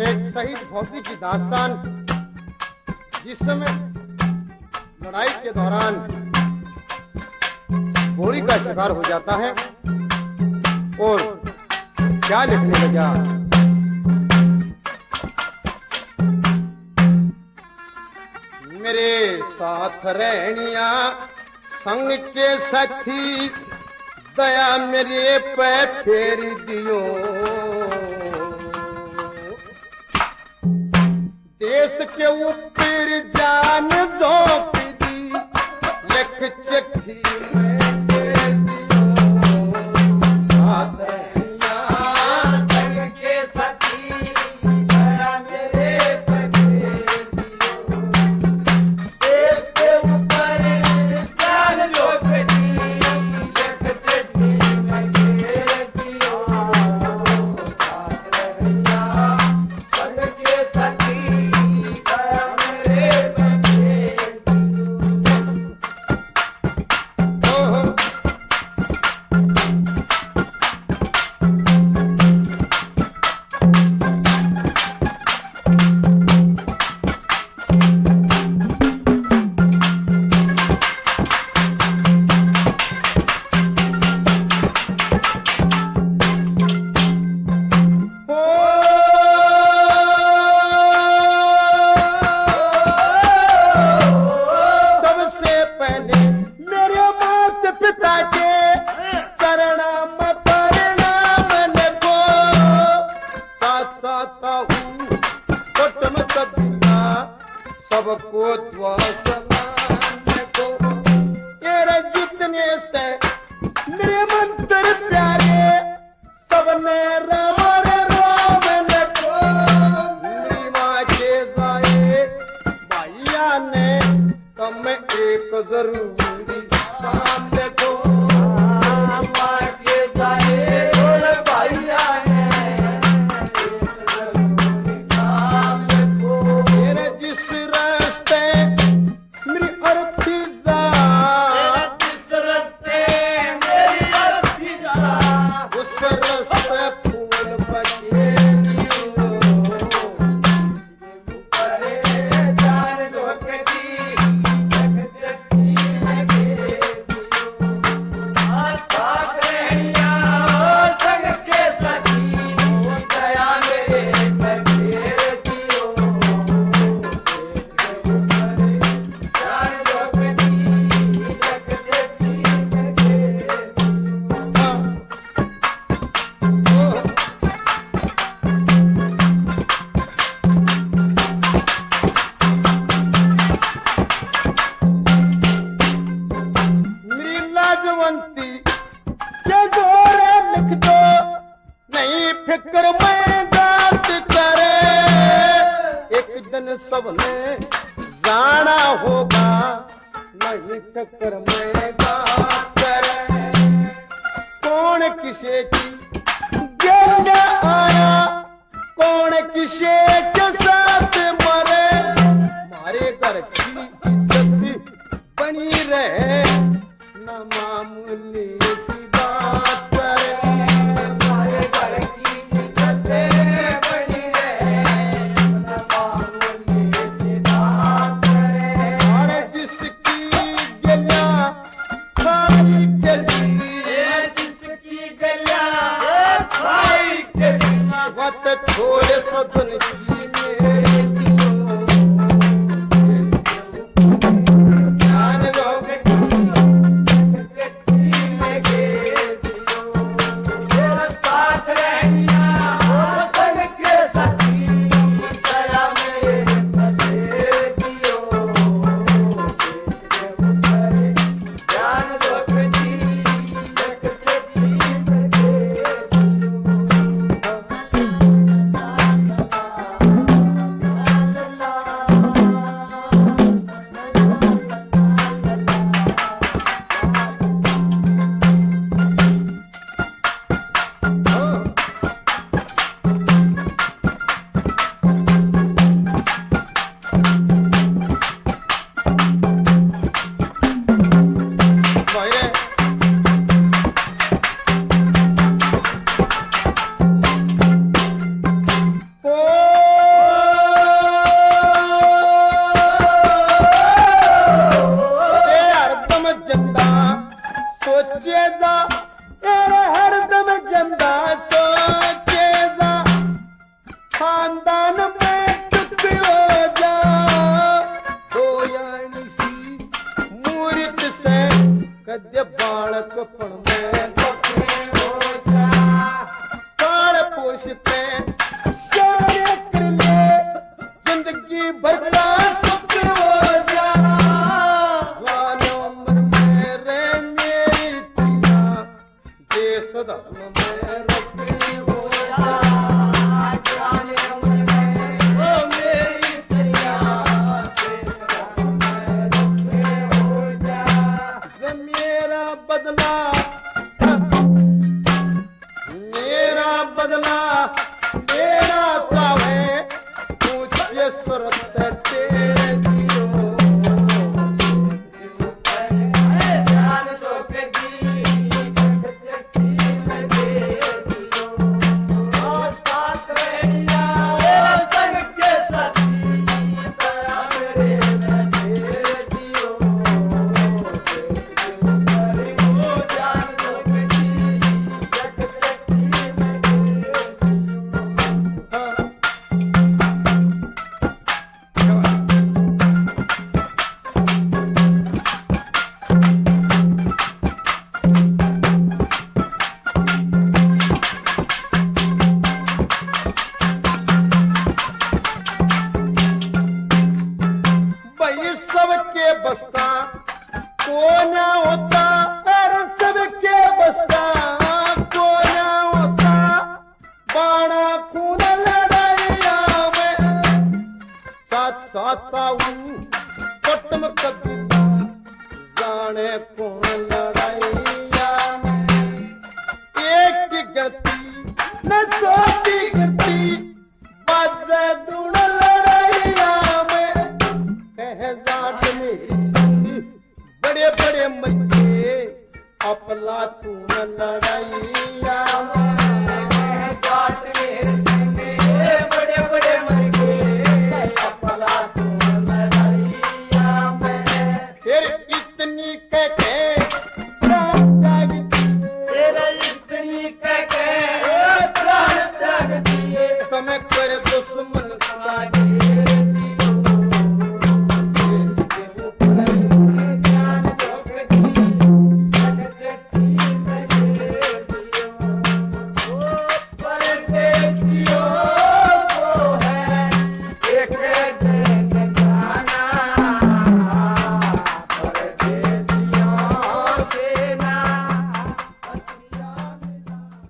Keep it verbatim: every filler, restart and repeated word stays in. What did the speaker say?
एक शहीद फौजी की दास्तान, जिस समय लड़ाई के दौरान गोली का शिकार हो जाता है और क्या लिखने लगा। मेरे साथ रहनिया संग के सखी, दया मेरे पे फेर दियो। देश के ऊपर जान जोप दी, लिख चिट्ठी में दे दियो। साथ रहनिया संग के सखी, दया मेरे पे फेर दियो। देश के ऊपर जान जोप दी, लिख चिट्ठी में दे दियो। साथ रहनिया संग के सखी, सबको दुआ सलाम देखो। तेरे जितने से मेरे मंत्र प्यारे, सबने राम राम देखो। मेरी माँ के जाए भैया ने कम एक जरूरी काम देखो। माँ के जाए भैया ने एक जरूरी काम देखो। तेरे जिस फिक्र में बात करे, एक दिन सबने जाना होगा। नहीं फिक्र में बात करे, कौन किसे की गिरने आया, कौन किसे के साथ मरे। हमारे घर की इज्जत बनी रहे, न मामूली सी बात करे। जिसकी गलियां पूछते शायर कर ले जिंदगी भर का सुख हो जा जवान उम्र में रे मेरी पिया देश धर्म में रखी हो जा जवान उम्र में ओ मेरी पिया देश धर्म में रखी हो जा मेरा बदला मेरा बदला मेरा चाहे पूछे सुरत तेरे दियो जान तो फेंकी चक्की में दे दियो ओ साथ बैठा ओ संग के साथी दया मेरे में दे दियो ओ जान तो फेंकी चक्की में भाई सबके बसता कौन होता अरे सबके बसता कौन होता बाणा खून लड़ाइया में साथ साथ आऊं कुटुम कबीला जाने कौन लड़ाइया में एक की गति न सोती